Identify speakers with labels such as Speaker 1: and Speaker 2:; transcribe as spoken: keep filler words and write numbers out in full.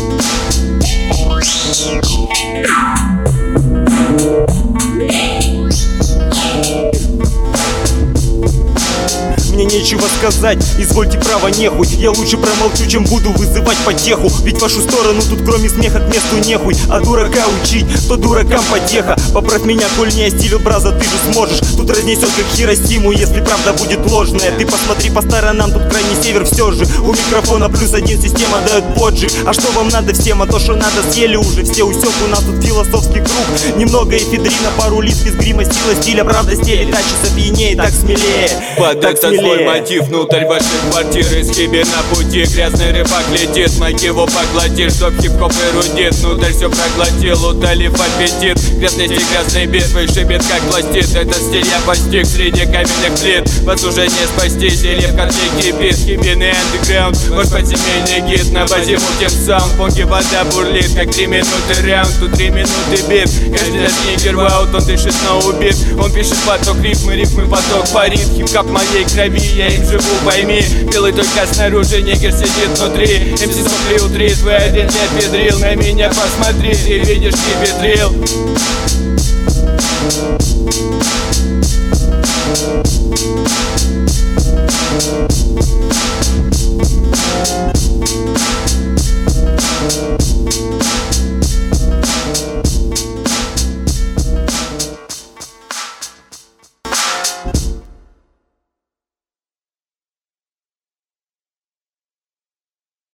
Speaker 1: Мне нечего сказать, извольте право нехуй. Я лучше промолчу, чем буду вызывать потеху. Ведь в вашу сторону тут кроме смеха к месту нехуй. А дурака учить, то дуракам потеха. Поправь меня, коль не остилю браза, ты же сможешь. Тут разнесет как Хиросиму, если правда будет ложная. Ты посмотри по сторонам, тут крайний север все же. У микрофона плюс один, система дает поджиг. А что вам надо всем, а то что надо съели уже. Все усек, у нас тут философский круг. Немного эфедрина, пару лист без грима, сила стиля, правда стелит. Так часа пьянее, так смелее.
Speaker 2: Податься твой мотив внутрь вашей квартиры. Схибе на пути, грязный рыбак летит. Майк его поглотит, чтоб хип-хоп эрудит. Внутрь все проглотил, утолив аппетит. Грязности, грязной битвы, шибет как пластит. Этот стиль я постиг среди каменных плит. Вас уже не спасти, зелье в котле кипит. Хибиный андеграунд, ваш подземельный гид. На базе мутим саунд, понги вода бурлит. Как три минуты раунд, тут три минуты бит. Каждый раз нигерваут, он дышит, но убит. Он пишет поток рифмы, рифмы поток парит. Хип-хоп моей крови, я им живу, пойми. Белый только снаружи, негр сидит внутри. эм си сопли утри, твой один не педрил. На меня посмотри, ты видишь, не педрил.
Speaker 3: We'll be right back.